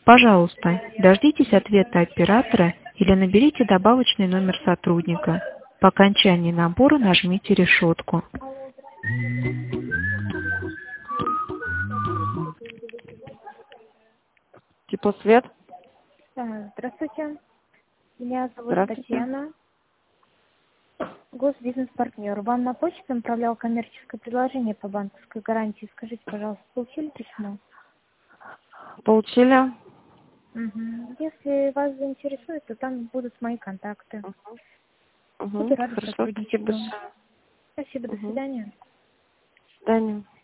Пожалуйста, дождитесь ответа оператора или наберите добавочный номер сотрудника. По окончании набора нажмите решетку. Теплосвет. Здравствуйте. Меня зовут Здравствуйте. Татьяна. Госбизнес-партнер. Вам на почту направлял коммерческое предложение по банковской гарантии. Скажите, пожалуйста, получили письмо? Получили. Угу. Если вас заинтересует, то там будут мои контакты. Буду рада Хорошо, сотрудничеству. спасибо большое. Спасибо, до свидания. До свидания.